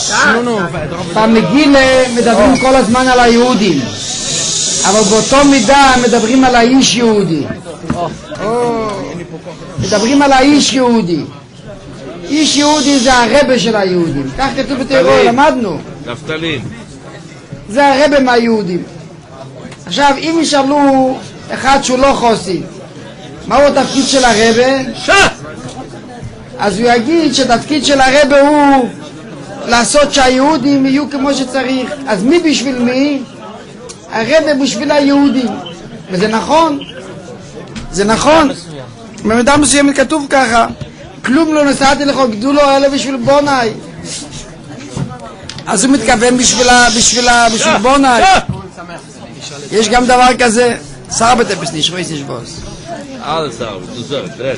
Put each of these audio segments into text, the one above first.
במגילה מדברים כל הזמן על היהודים, אבל באותו מידה מדברים על האיש יהודי. מדברים על האיש יהודי. איש יהודי זה הרבה של היהודים, כך כתוב בתורה, למדנו. נפתלים. זה הרבה מהיהודים. עכשיו אם ישאלו אחד שהוא לא חוסי, מהו התפקיד של הרבה? אז הוא יגיד שהתפקיד של הרבה הוא לעשות שהיהודים יהיו כמו שצריך. אז מי בשביל מי? הרבה בשביל היהודים. וזה נכון, זה נכון. במידה מסוימת כתוב ככה, כלום לא נשאתי לך גדולו אלא בשביל בוני. אז הוא מתכוון בשביל בוני. יש גם דבר כזה, סרבט אפס nicht, weiß nicht was. Alles sauber, du sollst, red.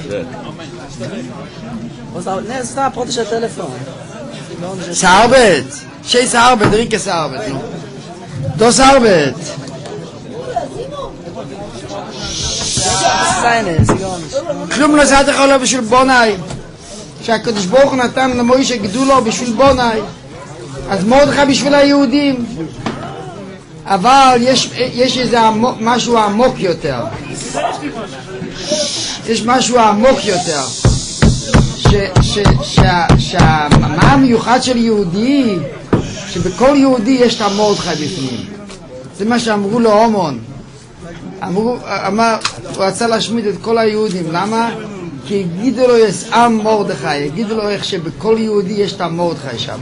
Ne, es war praktisch Telefon. Sarbet, schei Sarbet, Rike Sarbet. Do Sarbet. כלום לא נשאתי לך אלא בשביל בוני. שהקדוש ברוך הוא נתן למוישה גדולו בשביל בוני. אז מרדכי בשביל היהודים. אבל יש איזה משהו עמוק יותר. יש משהו עמוק יותר. מה המיוחד של יהודי? שבכל יהודי יש את המרדכי בפנים. זה מה שאמרו לו הומון. הוא רצה להשמיד את כל היהודים. למה? כי יגידו לו יש עם מרדכי. יגידו לו איך שבכל יהודי יש את המרדכי שם.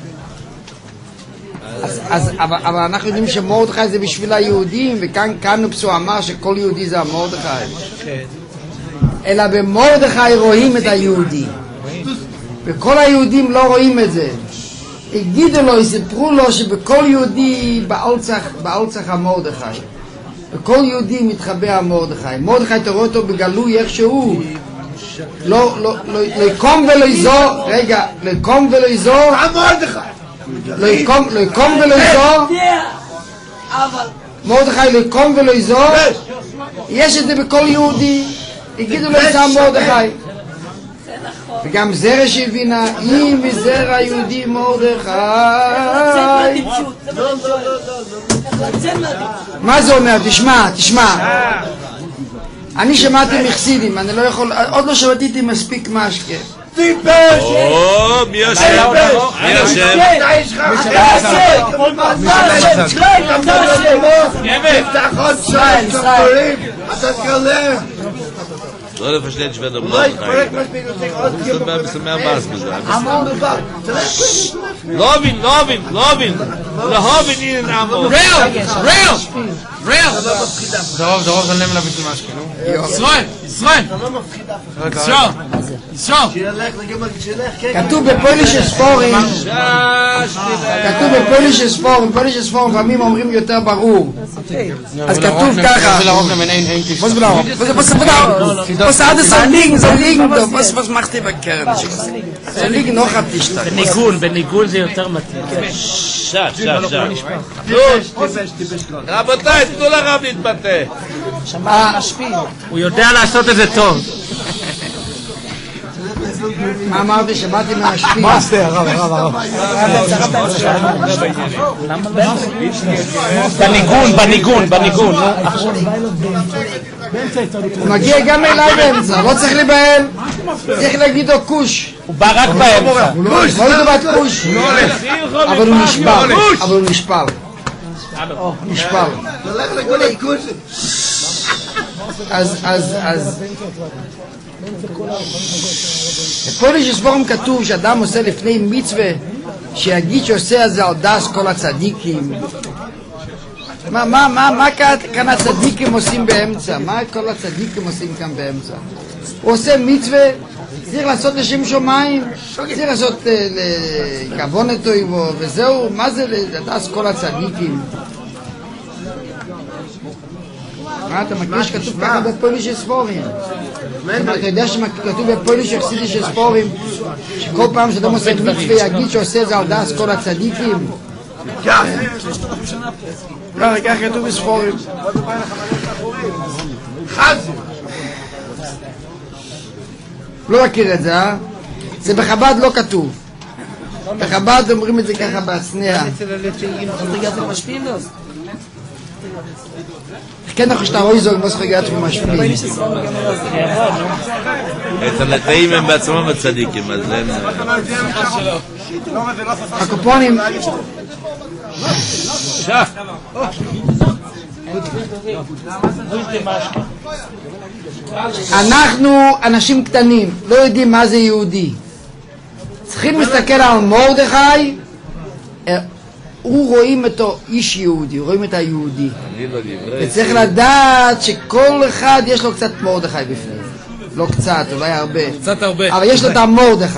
אבל אנחנו יודעים שמרדכי זה בשביל היהודים, וכאן נופסו אמר שכל יהודי זה המרדכי. אלא במרדכי רואים את היהודי, וכל היהודים לא רואים את זה. יגידו לו, יספרו לו שבכל יהודי באלצח המרדכי, וכל יהודי מתחבא המרדכי. מרדכי תראו אותו בגלוי איך שהוא, לא יקום ולא יזור. רגע, לא יקום ולא יזור, לא יקום ולא יזור. מרדכי לא יקום ולא יזור. יש את זה בכל יהודי. יגידו לו את מרדכי. וגם זרע שהבינה, אם מזרע יהודי מרדכי. מה זה אומר? תשמע. אני שמעתי מחסידים, אני לא יכול, עוד לא שמעתי מספיק משקה. טיפש! מי השם? מי השם? אתה תגלה. לא verstehen, ich werde mal rein. Das ist ein bisschen mehr Maß gesagt. Lovin. Lahovin ihnen Amor. Real. דרוב זלם לה ביטול משקה. ישראל. כתוב בפוליש ספורים, פעמים אומרים יותר ברור. אז כתוב ככה. Was alles soll liegen, was macht ihr bei Kern? Soll liegen noch ab die Stadt. בניגון זה יותר מתאים. שט. רבותיי, תנו לרב להתבטא. הוא יודע לעשות את זה טוב. מה אמרתי? שבאתי מהשפיע. מה עושה הרב? בניגון. הוא מגיע גם אליי באמצע, לא צריך להיבהל. צריך להגיד לו קוש. הוא בא רק באמצע. לא לטובת קוש. אבל הוא נשפל. אז בפוליש ספורים כתוב שאדם עושה לפני מצווה שיגיד שעושה על זה על דס כל הצדיקים. מה כאן הצדיקים עושים באמצע? מה כל הצדיקים עושים כאן באמצע? הוא עושה מצווה, צריך לעשות לשם שמיים, צריך לעשות לכוונתו וזהו. מה זה לדס כל הצדיקים? אתה מכיר שכתוב ככה בפוליש ספורים? אתה יודע שכתוב בפוליש חסידי ספורים שכל פעם שאדם עושה מצווה יגיד שעושה את זה על דס כל הצדיקים? ככה כתוב בספורים. לא מכיר את זה, זה בחב"ד לא כתוב. בחב"ד אומרים את זה ככה בהצנע. כן, אנחנו שאתה רואה זוג מוסך רגעת ומשפיעים. את הנתאים הם בעצמם הצדיקים, אז אין... הקופונים... אנחנו אנשים קטנים, לא יודעים מה זה יהודי. צריכים להסתכל על מרדכי, הוא רואים אותו איש יהודי, רואים את היהודי. וצריך לדעת שכל אחד יש לו קצת מרדכי בפנים. לא קצת, אולי הרבה. קצת הרבה. אבל יש לו את המרדכי.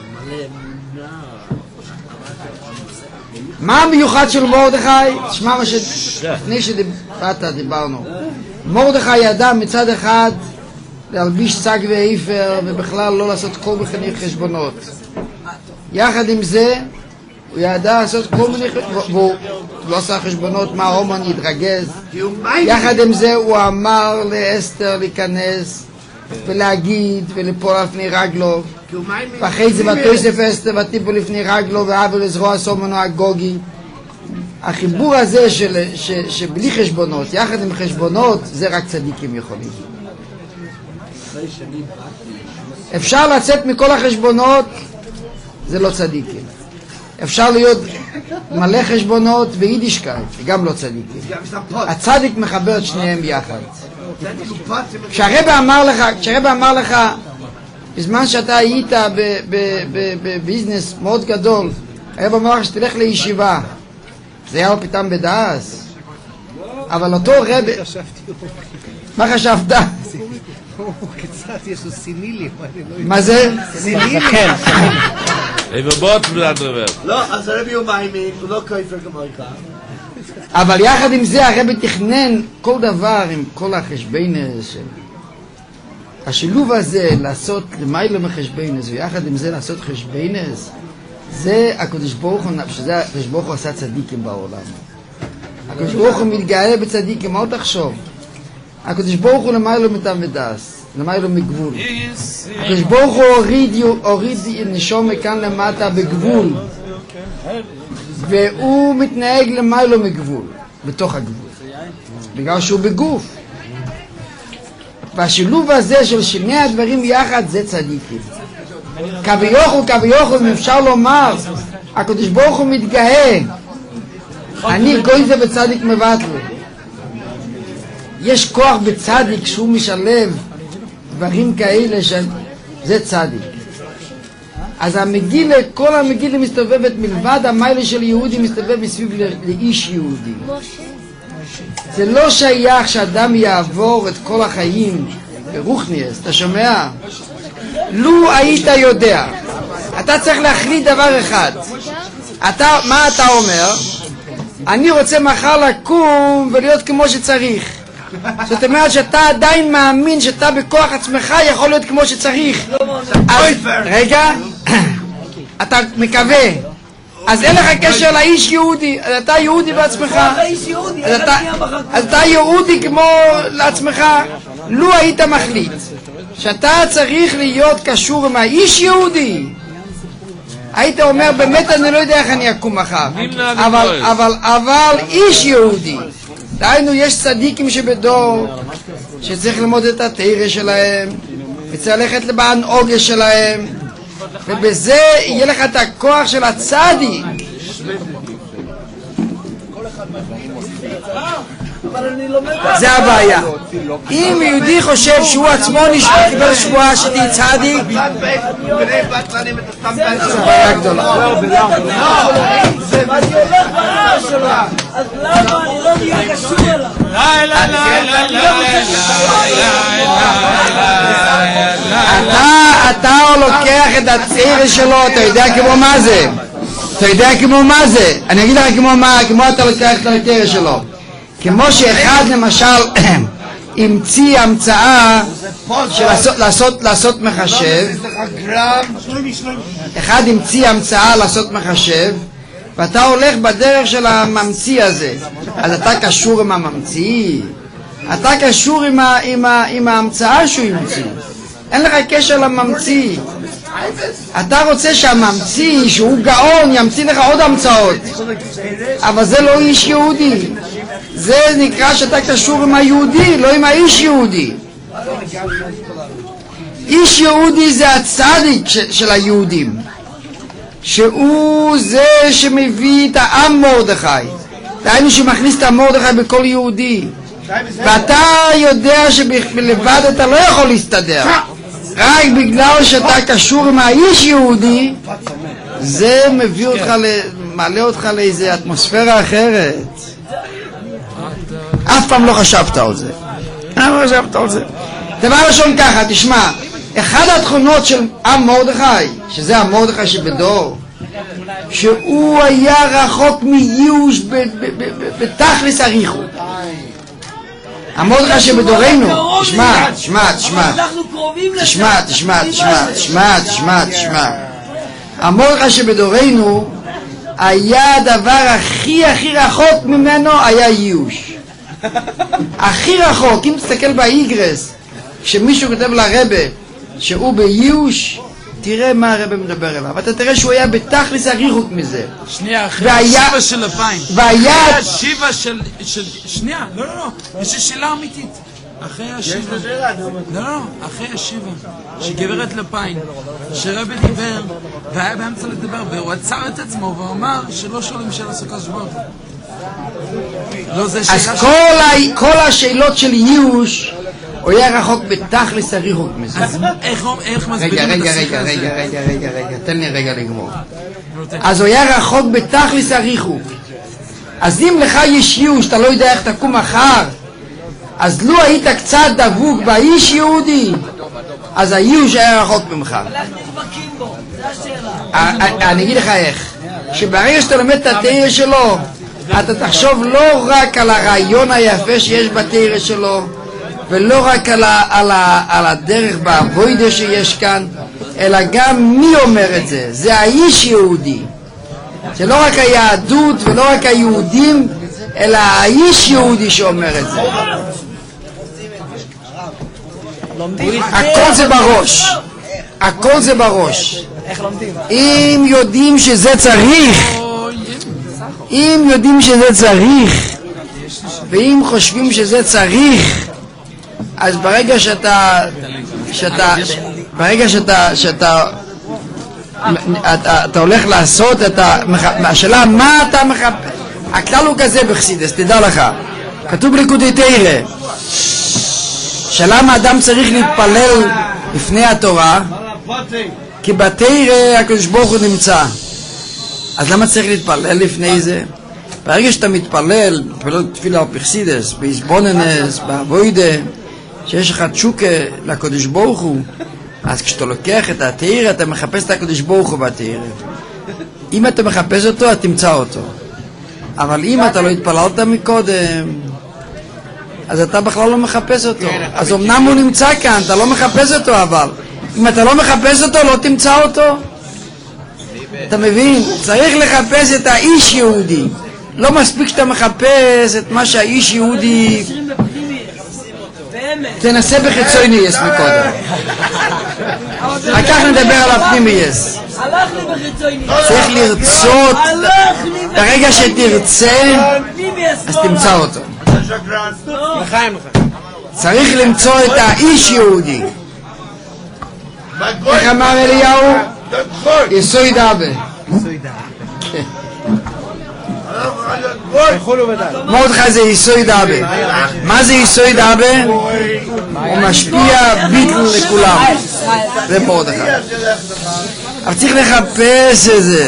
מה המיוחד של מרדכי? תשמע מה לפני שבאת דיברנו. מרדכי ידע מצד אחד להלביש צג ואיפר ובכלל לא לעשות כל מיני חשבונות. יחד עם זה הוא ידע לעשות כל מיני חשבונות, והוא לא עשה חשבונות מה הומן יתרגז. יחד עם זה הוא אמר לאסתר להיכנס ולהגיד ולפול לפני רגלו, ואחרי זה ותוסף אסתר ותיפול לפני רגלו ועבר לזרוע סומנו הגוגי. החיבור הזה שבלי חשבונות יחד עם חשבונות זה רק צדיקים יכולים. אפשר לצאת מכל החשבונות, זה לא צדיקים. אפשר להיות מלא חשבונות ויידישקייט, זה גם לא צדיקים. הצדיק מחבר את שניהם יחד. כשהרבא אמר לך בזמן שאתה היית בביזנס מאוד גדול, הרבא אמר לך שתלך לישיבה, זה היה פתאום בדאס. אבל אותו רבא, מה חשבת? קצת יש לו סינילים. מה זה? סינילים. בבוט בלדרבר. לא, אז הרבי הוא מאמין, הוא לא כופר כמוך. אבל יחד עם זה הרבי תכנן כל דבר עם כל החשבונס של השילוב הזה, לעשות למיילו מחשבונס ויחד עם זה לעשות חשבונס, זה הקדוש ברוך הוא, שזה הקדוש ברוך הוא עשה צדיקים בעולם. הקדוש ברוך הוא מתגאה בצדיקים, מה תחשוב? הקדוש ברוך הוא למיילו מטעם ודס, למיילו מגבול. הקדוש ברוך הוא הוריד נשום מכאן למטה בגבול, והוא מתנהג למיילו מגבול, בתוך הגבול, בגלל שהוא בגוף. והשילוב הזה של שני הדברים יחד זה צדיקים. כביכול, אם אפשר לומר, הקדוש ברוך הוא מתגאה, אני גוי זה בצדיק מבטלו. יש כוח בצדיק שהוא משלב דברים כאלה שזה צדיק. אז המגילה, כל המגילה מסתובבת מלבד המיילה של יהודי מסתובב מסביב לאיש יהודי. זה לא שייך שאדם יעבור את כל החיים ברוחניאס, אתה שומע? לו היית יודע, אתה צריך להחליט דבר אחד. מה אתה אומר? אני רוצה מחר לקום ולהיות כמו שצריך. זאת אומרת שאתה עדיין מאמין שאתה בכוח עצמך יכול להיות כמו שצריך. רגע, אתה מקווה. אז אין לך קשר לאיש יהודי, אתה יהודי בעצמך. אז אתה יהודי כמו לעצמך. לו היית מחליט שאתה צריך להיות קשור עם האיש יהודי, היית אומר באמת אני לא יודע איך אני אקום מחר, אבל איש יהודי. דהיינו יש צדיקים שבדור שצריך ללמוד את התורה שלהם וצריך ללכת לבען אוגש שלהם, ובזה יהיה לך את הכוח של הצדיק. זה הבעיה. אם יהודי חושב שהוא עצמו נשמע קיבל שבועה שתהיה צדיק, זה בעיה גדולה. אז למה אני לא נהיה קשור אליו? אתה לוקח את הצעיר שלו, אתה יודע כמו מה זה? אתה יודע כמו מה זה? אני אגיד לך כמו אתה לוקח את הצעיר שלו. כמו שאחד למשל המציא המצאה של לעשות מחשב, אחד המציא המצאה לעשות מחשב, ואתה הולך בדרך של הממציא הזה, אז אתה קשור עם הממציא, אתה קשור עם ההמצאה שהוא המציא, אין לך קשר לממציא. אתה רוצה שהממציא, שהוא גאון, ימציא לך עוד המצאות. אבל זה לא איש יהודי. זה נקרא שאתה קשור עם היהודי, לא עם האיש יהודי. איש יהודי זה הצדיק של היהודים, שהוא זה שמביא את העם מרדכי, דהיינו שמכניס את המרדכי בכל יהודי. ואתה יודע שבלבד אתה לא יכול להסתדר, רק בגלל שאתה קשור עם האיש יהודי, זה מביא אותך, מעלה אותך לאיזו אטמוספירה אחרת. אף פעם לא חשבת על זה. דבר ראשון ככה, תשמע, אחד התכונות של עם מרדכי, שזה המרדכי שבדור, שהוא היה רחוק מייאוש בתכלס הריחו. המרדכי שבדורנו, תשמע, המרדכי שבדורנו היה הדבר הכי רחוק ממנו היה ייאוש. הכי רחוק, אם תסתכל באיגרס, כשמישהו כותב לרבא שהוא בייאוש, תראה מה הרבא מדבר אליו, אתה תראה שהוא היה בתכלס הריחוק מזה. שנייה, אחרי השיבה של אפיים. אחרי השיבה של... שנייה, לא, יש שאלה אמיתית. אחרי השיבה... לא, אחרי השיבה, שגברת לפיין, שרבא דיבר, והיה באמצע לדבר, והוא עצר את עצמו ואומר שלא שואלים שאלה סוכה שבועות. אז כל השאלות של ייאוש הוא היה רחוק בתכלס הריחוק מזה. אז איך מסבירים את השיחה הזה? רגע, תן לי רגע לגמור. אז הוא היה רחוק בתכלס הריחוק. אז אם לך יש ייאוש, אתה לא יודע איך תקום מחר, אז לו היית קצת דבוק באיש יהודי, אז הייאוש היה רחוק ממך. אני אגיד לך איך, שברגע שאתה לומד את התורה שלו, אתה תחשוב לא רק על הרעיון היפה שיש בתורה שלו, ולא רק על הדרך בעבודה שיש כאן, אלא גם מי אומר את זה. זה האיש יהודי. זה לא רק היהדות ולא רק היהודים, אלא האיש יהודי שאומר את זה. הכל זה בראש. הכל זה בראש. אם יודעים שזה צריך, ואם חושבים שזה צריך, אז ברגע שאתה הולך לעשות, השאלה מה אתה מחפש, הכלל הוא כזה בחסידות, תדע לך, כתוב בליקוטי תורה, שלמה אדם צריך להתפלל לפני התורה? כי בתורה הקדוש ברוך הוא נמצא. אז למה צריך להתפלל לפני זה? ברגע שאתה מתפלל, תפילה בחסידות, בהסבוננס, בעבודה, שיש לך תשוקה לקדוש ברוך הוא, אז כשאתה לוקח את התורה, אתה מחפש את הקדוש ברוך הוא בתורה. אם אתה מחפש אותו, אתה תמצא אותו. אבל אם אתה לא התפללת מקודם, אז אתה בכלל לא מחפש אותו. אז אמנם הוא נמצא כאן, אתה לא מחפש אותו, אבל אם אתה לא מחפש אותו, לא תמצא אותו. אתה מבין? צריך לחפש את האיש יהודי. לא מספיק שאתה מחפש את מה שהאיש יהודי... תנסה בחיצוניוס מקודם. אחר נדבר על הפנימיוס. צריך לרצות, ברגע שתרצה, אז תמצא אותו. צריך למצוא את האיש יהודי. איך אמר אליהו? יסוד אבא. מרדכי זה יסוד אבא. מה זה יסוד אבא? הוא משפיע ביטל לכולם. זה מרדכי. אבל צריך לחפש את זה.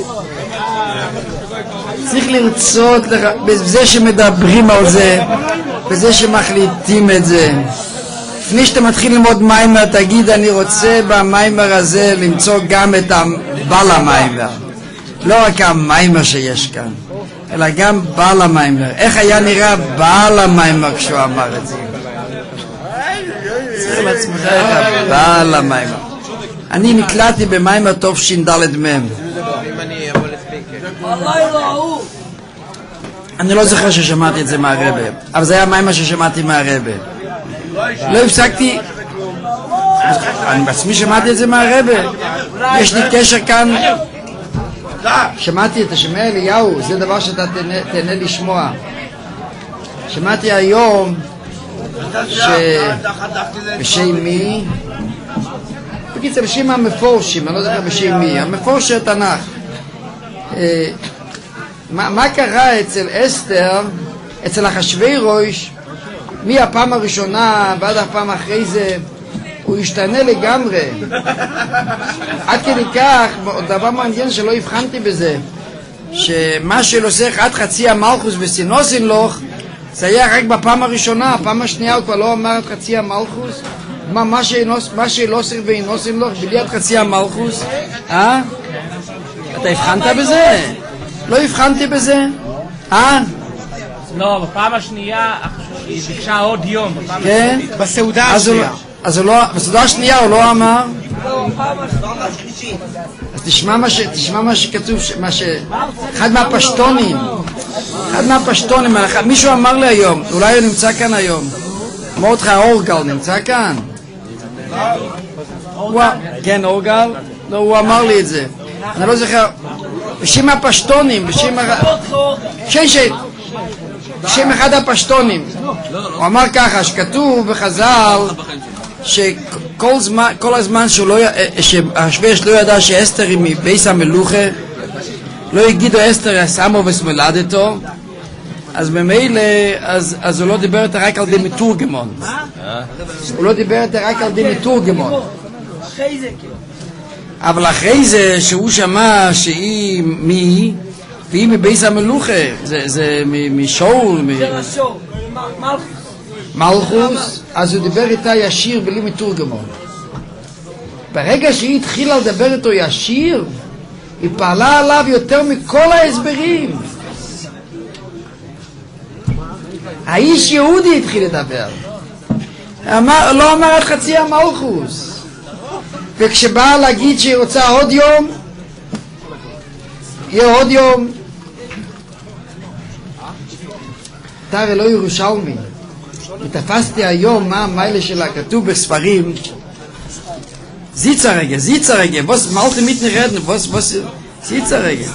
צריך לרצות בזה שמדברים על זה, בזה שמחליטים את זה. לפני שאתה מתחיל ללמוד מיימר, תגיד אני רוצה במיימר הזה למצוא גם את בעל המיימר. לא רק המיימר שיש כאן, אלא גם בעל המיימר. איך היה נראה בעל המיימר כשהוא אמר את זה? צריך לעצמך את בעל המיימר. אני נקלעתי במיימר טוב ש"ד מ'. אני לא זוכר ששמעתי את זה מהרבא, אבל זה היה מיימר ששמעתי מהרבא. לא הפסקתי, אני בעצמי שמעתי את זה מהרבא. יש לי קשר כאן. שמעתי את השמע אליהו, זה דבר שאתה תהנה לשמוע. שמעתי היום בשם מי? בקיצר, בשם המפורשים, אני לא יודע בשם מי, המפורשי התנ"ך. מה קרה אצל אסתר, אצל אחשוורוש, מהפעם הראשונה ועד הפעם אחרי זה, הוא השתנה לגמרי. עד כדי כך, דבר מעניין שלא הבחנתי בזה, שמה שלוסך עד חצי המלכוס וסינוסין לוך, זה היה רק בפעם הראשונה, הפעם השנייה הוא כבר לא אמר עד חצי המלכוס. מה שלוסך ואינוסין לוך, בלי עד חצי המלכוס. אתה הבחנת בזה? לא הבחנתי בזה? לא, בפעם השנייה היא ביקשה עוד יום. כן? בסעודה השנייה. אז בסעודה השנייה הוא לא אמר? אז תשמע מה שכתוב, אחד מהפשטונים, מישהו אמר לי היום, אולי הוא נמצא כאן היום, מרדכי אורגל נמצא כאן? כן, אורגל? לא, הוא אמר לי את זה, אני לא זוכר, בשם הפשטונים, בשם אחד הפשטונים, הוא אמר ככה, שכתוב בחז"ל, שכל הזמן שהאחשוורוש לא ידע שאסתר היא מבית המלוכה, לא יגידו אסתר שמו וסמלדתו, אז ממילא, אז הוא לא דיבר איתה רק על די מתורגמון. הוא לא דיבר איתה רק על די מתורגמון. אבל אחרי זה שהוא שמע שהיא מי, והיא מבית המלוכה, זה משאול, מלכוס, אז הוא דיבר איתה ישיר בלי מתורגמון. ברגע שהיא התחילה לדבר איתו ישיר, היא פעלה עליו יותר מכל ההסברים. האיש יהודי התחיל לדבר, לא אמר עד חצי המלכוס. וכשבאה להגיד שהיא רוצה עוד יום, יהיה עוד יום. אתה הרי לא ירושלמי. ותפסתי היום מה המיילה שלה, כתוב בספרים, זיצה רגע, מלכי מתנרדנו, זיצה רגע.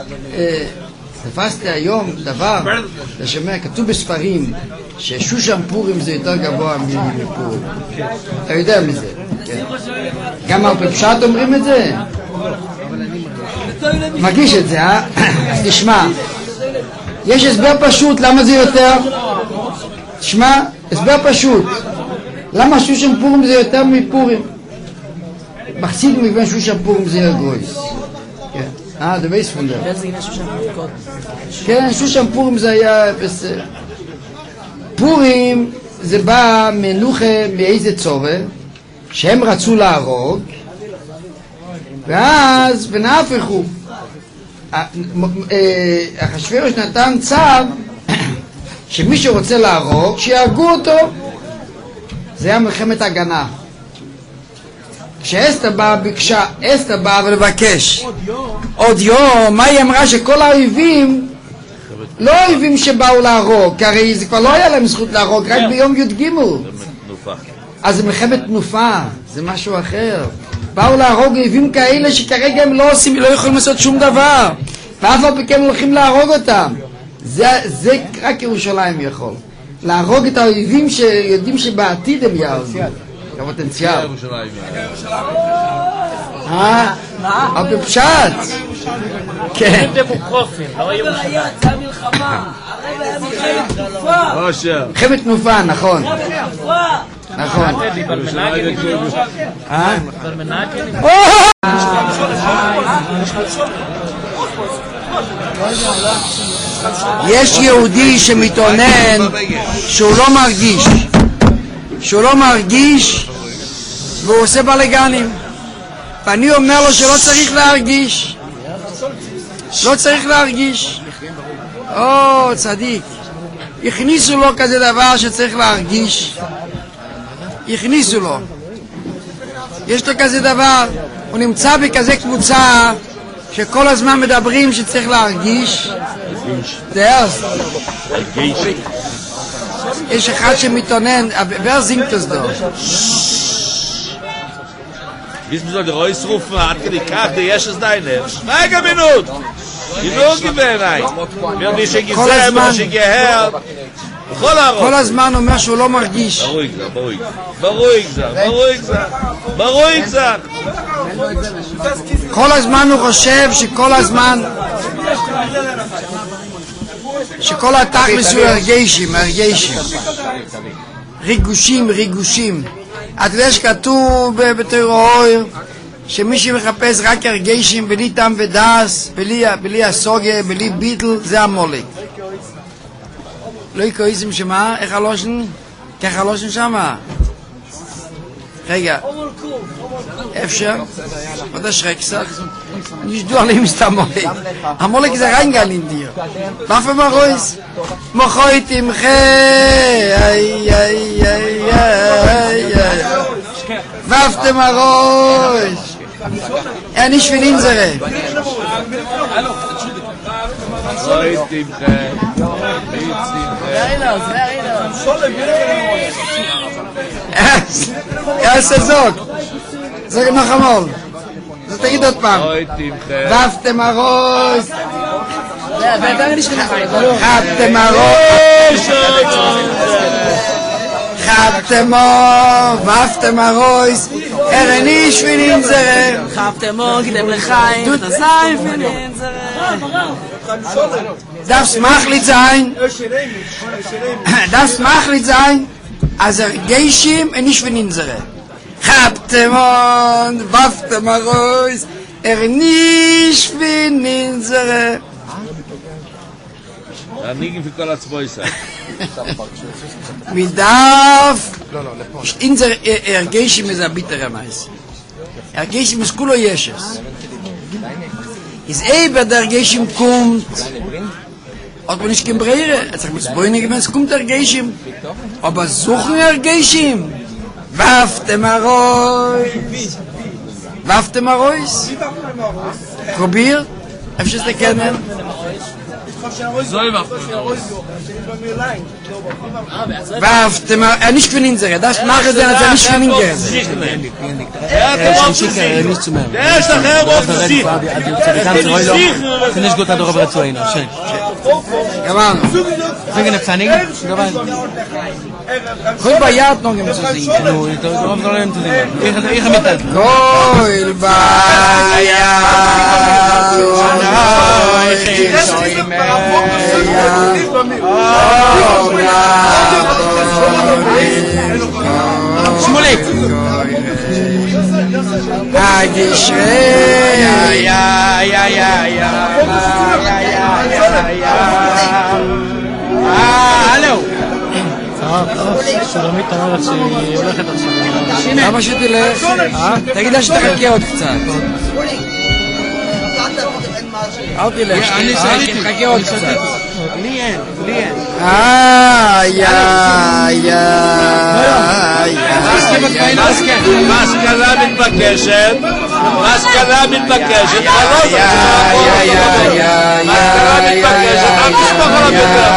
תפסתי היום דבר, לשמע, כתוב בספרים, ששושן פורים זה יותר גבוה מפורים. אתה יודע מזה, כן. גם על פשט אומרים את זה? מרגיש את זה, אז תשמע, יש הסבר פשוט, למה זה יותר? תשמע, הסבר פשוט, למה שושן פורים זה יותר מפורים? מחסיד מבין שושן פורים זה גרויס. כן, זה בייס פונדר. כן, שושן פורים זה היה בסדר. פורים זה בא מנוחה מאיזה צורה שהם רצו להרוג, ואז ונהפכו. אחשוורוש נתן צו שמי שרוצה להרוג, שיהרגו אותו. זה היה מלחמת הגנה. כשאסתר באה ולבקש עוד יום, מה היא אמרה? שכל האויבים, לא האויבים שבאו להרוג, כי הרי זה כבר לא היה להם זכות להרוג, רק ביום י"ג. אז זה מלחמת תנופה, זה משהו אחר. באו להרוג אויבים כאלה שכרגע הם לא יכולים לעשות שום דבר, ואף על פי כן הולכים להרוג אותם. זה רק ירושלים יכול להרוג את האויבים שיודעים שבעתיד הם יהרגו. הפוטנציאל. בפשט. כן. מלחמת תנופה, נכון. נכון. יש יהודי שמתאונן שהוא לא מרגיש והוא עושה בלגנים, ואני אומר לו שלא צריך להרגיש, צדיק, הכניסו לו כזה דבר שצריך להרגיש, הכניסו לו, יש לו כזה דבר, הוא נמצא בכזה קבוצה שכל הזמן מדברים שצריך להרגיש. יש אחד שמתאונן, wer singt das doch? Bis mir soll der Reus rufen, hat die Karte, die ist es deine. Schweiger Minut! Genug gewähnt, wir nicht gesehen, wir nicht gehört. כל הזמן אומר שהוא לא מרגיש. ברוך זה. כל הזמן הוא חושב שכל התכלס הוא הרגשים. ריגושים. אתה יודע שכתוב בתורה שמי שמחפש רק הרגשים בלי טעם ודס, בלי הסוגיה, בלי ביטל, זה המולק. לא יקויזם שמה? איך הלושן? ככה הלושן שמה? רגע, אפשר? עוד אשרה קצת? נשדוע לי מסתם מולק. המולק זה ריינגל אינדיר. ואף מרויס? מוחוי תמחה. ואף תמרויס. אני שבילים זרה. יעשה זאת נחמול, זה תגיד עוד פעם. ואפתם הראש, חבתם הראש, ואפתם הראש, ארני שבילים זרה. חבתמו קדם לחיים, תזיים פינין זרה. darf smachlich sein, als Geishim und nicht von unsere. Habtem und waftem arois, nicht von unsere. Anigen für כל הצבוי sein. Mit darf, unsere Geishim ist ein bitterer Mais. Geishim ist kulo Yeshes. Is eben der Geishim kommt, hat man nicht gebreire. Er sagt, es boine gemein, es kommt der Geishim. Aber suchen der Geishim. Waftem arois. Probier. אפשר שתקנן? ואפתם, אני שכבינין זה, das machen sie, als nicht schwingen gehen. Der ist nachher auf der Sieg. Finde ich gut, darüber zu erinnern. Schön. Gewonnen. Wegen der Pfanning? Gut bei Jad noch im zu singen. Ich habe mit das. Goil bei Jad. שמוליק. הלו. שולמית אומרת שהיא הולכת עכשיו. למה שתלך? תגיד לה שתחכה עוד קצת. אל תלך, תחכה עוד קצת. לי אין. מסקנה מתבקשת. מסקנה מתבקשת. אל תשפוך עליו יותר.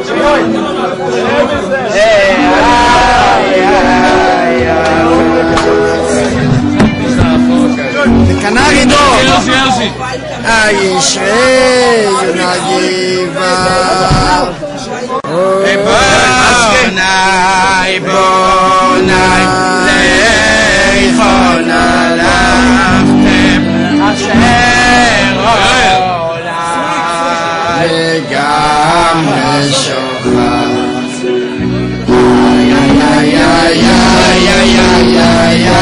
Canary Canari no. Ayishrei Nagiva. Bonai, bonai, leichona lachtem, asher olam, legam leshocham. Ay, ay, ay, ay, ay, ay, ay,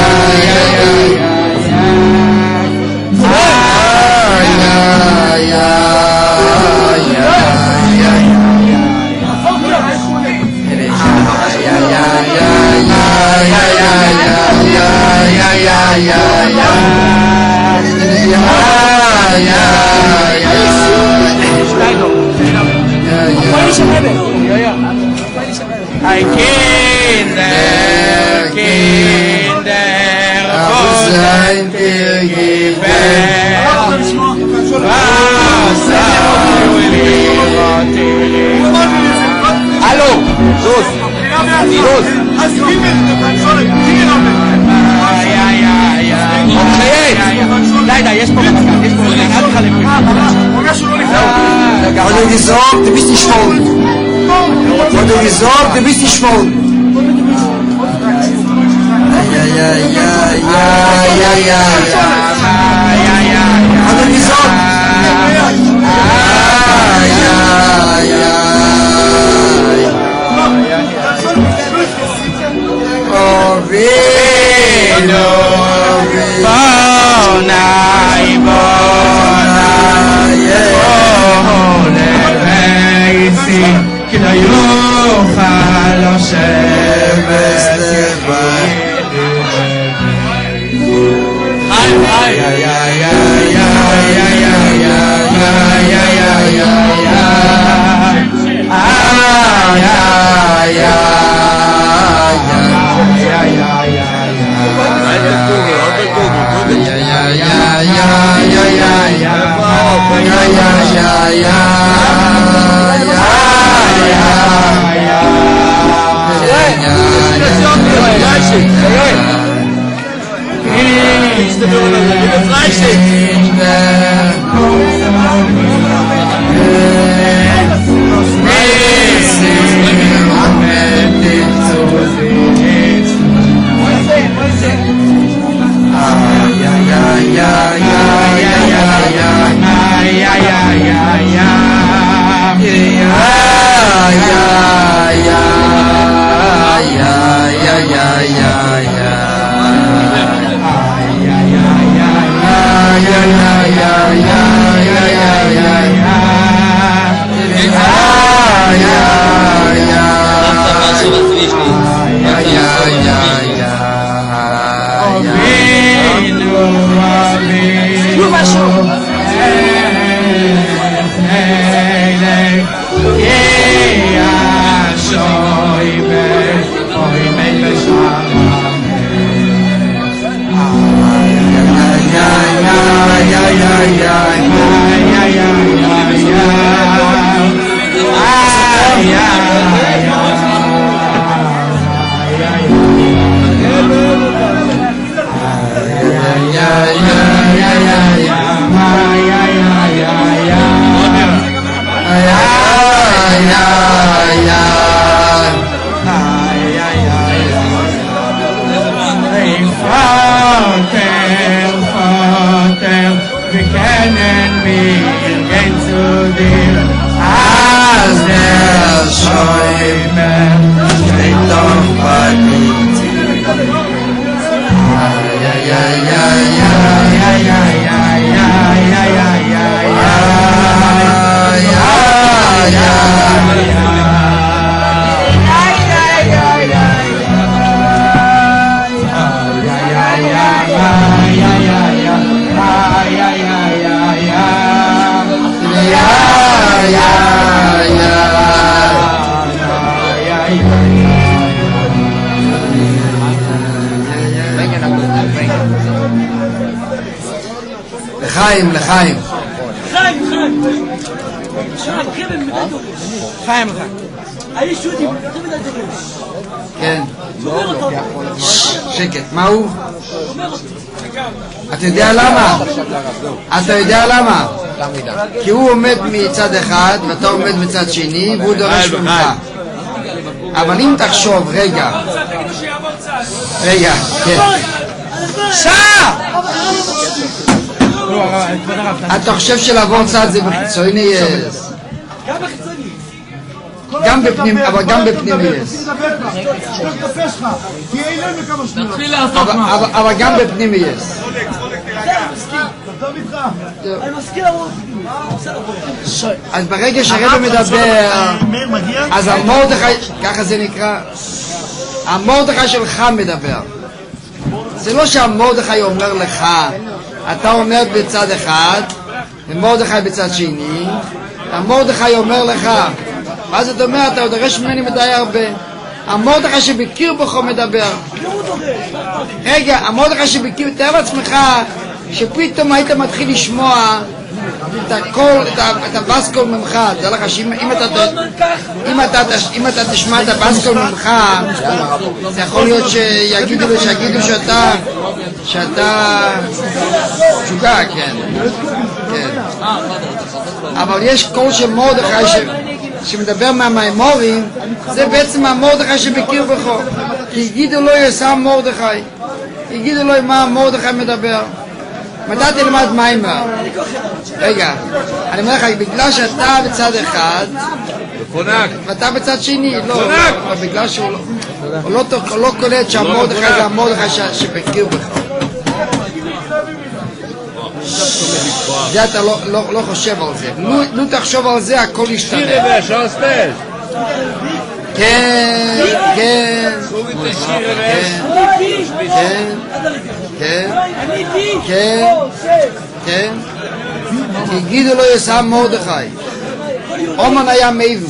Ein Kinder, wo seid ihr gewählt? Was soll ich? Hallo, los, los. די, יש פה אל תחלק Wurde gesagt, du bist nicht voll. Wurde gesagt, du bist nicht voll. Ja, ja, ja, ja, ja, ja, ja. Wurde gesagt. Ja, ja, ja. Oh, vino, bonai, bonai, oh, leveisi, כי לא יוכל לשבת לבד. חי, חי. יא, יא, יא, יא, יא, יא, יא, יא, יא, לחיים. חיים לך. כן. שקט, מה הוא? אתה יודע למה? אתה יודע למה? כי הוא עומד מצד אחד ואתה עומד מצד שני והוא דורש ממך. אבל אם תחשוב, רגע, כן. אתה חושב שלעבור צד זה בחיצוני? גם בפנים, אבל גם בפנים יש. אבל גם בפנים יש. אז ברגע שהרבא מדבר, אז המרדכי, ככה זה נקרא, המרדכי שלך מדבר. זה לא שהמרדכי אומר לך, אתה עומד בצד אחד ומרדכי בצד שני, המרדכי אומר לך, מה זאת אומרת? אתה דורש ממני מדי הרבה. המרדכי שבקיר בכו מדבר. רגע, המרדכי שבקיר, תאר לעצמך שפתאום היית מתחיל לשמוע את הקול, את הבסקול ממך. תדע לך שאם אתה תשמע את הבסקול ממך, זה יכול להיות שיגידו שאתה שוגע, כן. אבל יש קול של מרדכי שמדבר מהמיימורים, זה בעצם המרדכי שבקיר בכו. כי יגידו לו יסם מרדכי, יגידו לו מה מרדכי מדבר. מתי תלמד מיימר? רגע, אני אומר לך, בגלל שאתה בצד אחד ואתה בצד שני, לא, בגלל שהוא לא קולט שהמרדכי זה המרדכי שבקיר בכו. זה אתה לא חושב על זה. לו תחשוב על זה, הכל ישתנה. כן, כן, כן, הגידו לו יסם מרדכי. אומן היה מייבן.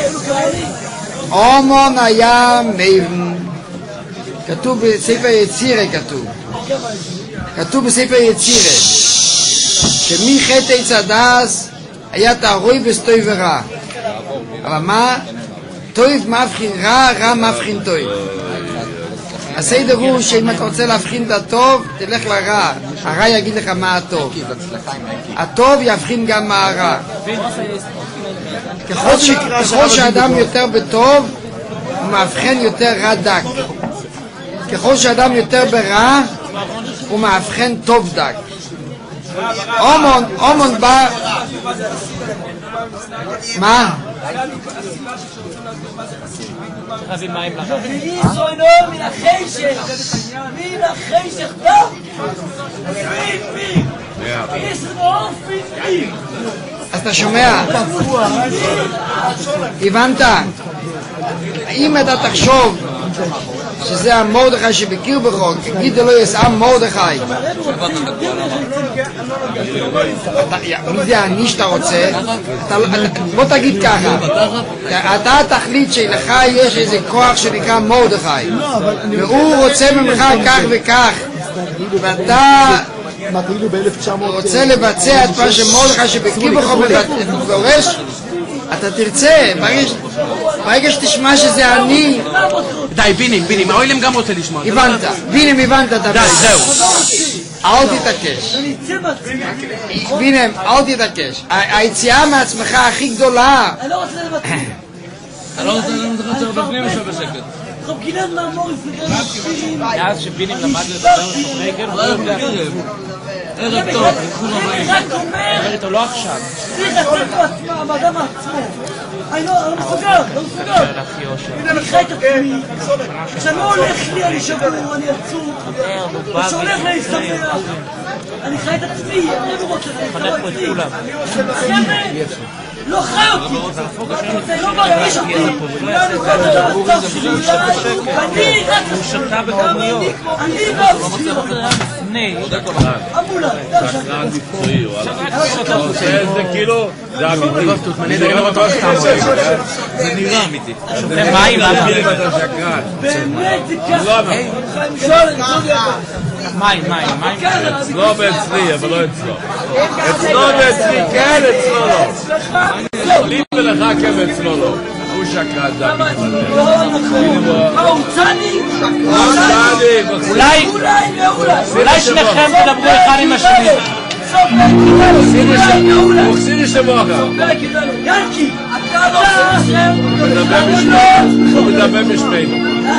אומן היה מייבן. כתוב בספר יצירה, כתוב בספר יצירה שמחטא עץ הדס היה תערוי בסטוי ורע. אבל מה? טויב מבחין רע, רע מבחין טויב. הסדר הוא שאם אתה רוצה להבחין את הטוב, תלך לרע. הרע יגיד לך מה הטוב. הטוב יבחין גם מה הרע. ככל שאדם יותר בטוב, הוא מבחין יותר רע דק. ככל שאדם יותר ברע, הוא מאבחן טוב דק. אומון בא... מה? אז אתה שומע? הבנת? אם אתה תחשוב שזה המרדכי שבקיר בכו, גידו לו יסעם מרדכי, מי זה אני שאתה רוצה? בוא תגיד ככה, אתה תחליט שלך יש איזה כוח שנקרא מרדכי והוא רוצה ממך כך וכך ואתה רוצה לבצע את מה שמרדכי שבקיר בכו דורש, אתה תרצה, ברגע שתשמע שזה אני. די, בינים, האוילם גם רוצה לשמוע. הבנת, הבנת, די, זהו. אל תתעקש. בינים, אל תתעקש. היציאה מעצמך הכי גדולה. אני לא רוצה לבטל. אתה לא רוצה לבטל בפנים ושב בשקט. רב גינן מאמור יפגן. מאז שבינים למד לדבר רגל, הוא לא יודע. ערב טוב, אני רק אומר איתו לא עכשיו. צריך לצאת מהאדם עצמו. אני לא מסוגל. אני חי את עצמי. כשלא הולך לי אני שבור, אני עצוב. כשהולך לי שמח. אני חי את עצמי. אני לא רוצה לחיות חבר'ה, לא חי אותי. לא מרגיש אותי. אני כל כך במצב שלי. אני רק שתה בכמויות. אני בעצמי. אמבולה. זה כאילו, זה אמיתי. זה נראה אמיתי. מים, באמת זה ככה. מים. לא באצלי, אבל לא אצלו. אצלו ואצלי כן, אצלו לא. לי ולך קבץ לא לא. הוא שקרן דוד. מה הוא צדיק? אולי שניכם תדברו אחד עם השני. הוא חסידי שבוכה. ינקי, אתה לא שם. הוא מדבר בשמנו.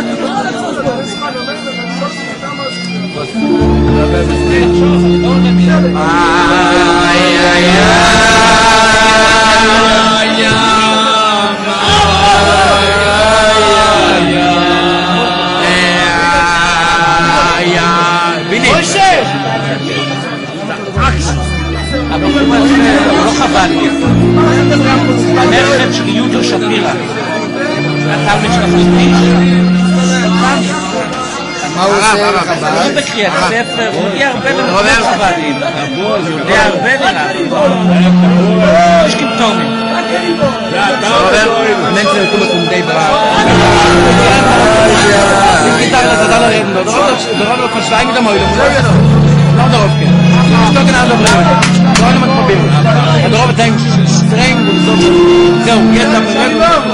אבל הוא לא חבל לי. הנכד של יהודה שפירא, התלמיד של החסידים, מה הוא עושה לחב"ד? הוא לא בקריאת ספר, הוא מגיע הרבה למקומות חב"דים. זה הרבה נראה. יש קיפטומים. Mentre il come con dei bravi. Die Gitarre da da reden, da verschweigen da mal. Nou daarop kind. Stok en aan de bril. Gewoon met proberen. En daarop denk streng zo. Zo, je hebt dat.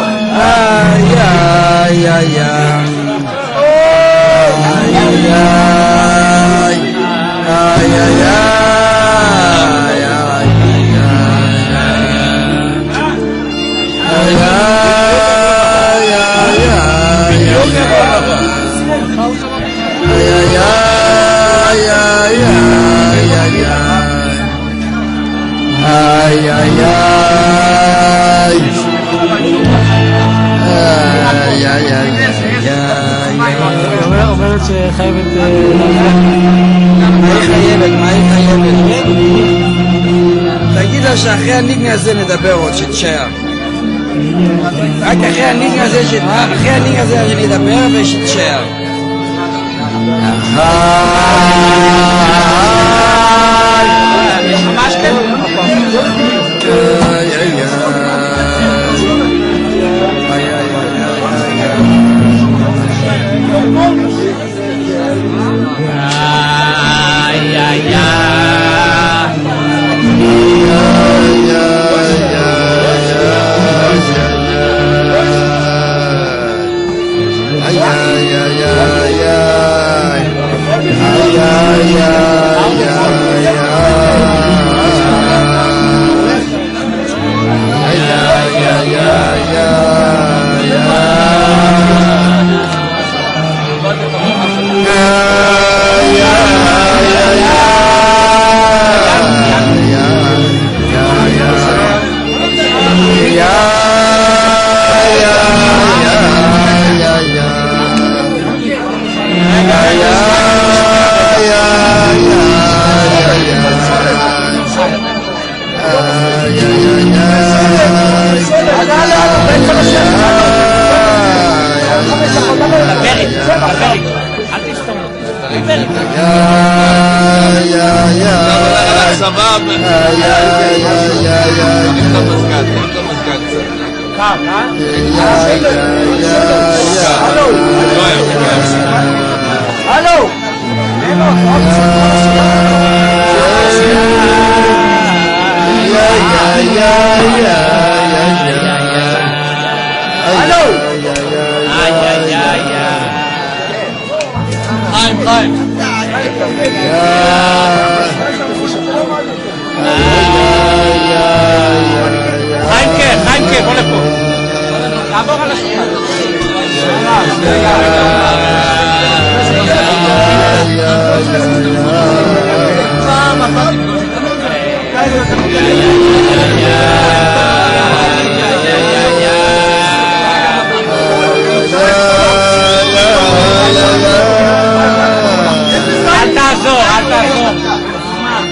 אומרת שחייבת מה היא חייבת? תגיד לה שאחרי הניגנה הזה נדבר עוד, שתשאר. רק אחרי הניגנה הזה נדבר ושתשאר. ממש כן. חיימקה, בוא לפה. תעבור על השולחן. אל תעזור.